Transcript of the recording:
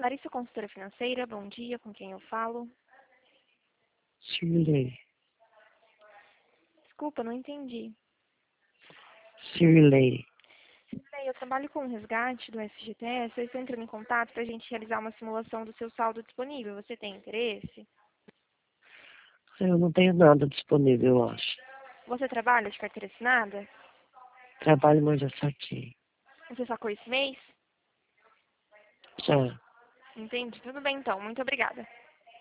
Larissa, consultora financeira, bom dia, com quem eu falo? Cirlei. Desculpa, não entendi. Cirlei. Bem, eu trabalho com o resgate do FGTS, eu estou entrando em contato para a gente realizar uma simulação do seu saldo disponível. Você tem interesse? Eu não tenho nada disponível, eu acho. Você trabalha de carteira assinada? Trabalho, mas já saquei. Você sacou esse mês? Já. Entendi. Tudo bem então, muito obrigada.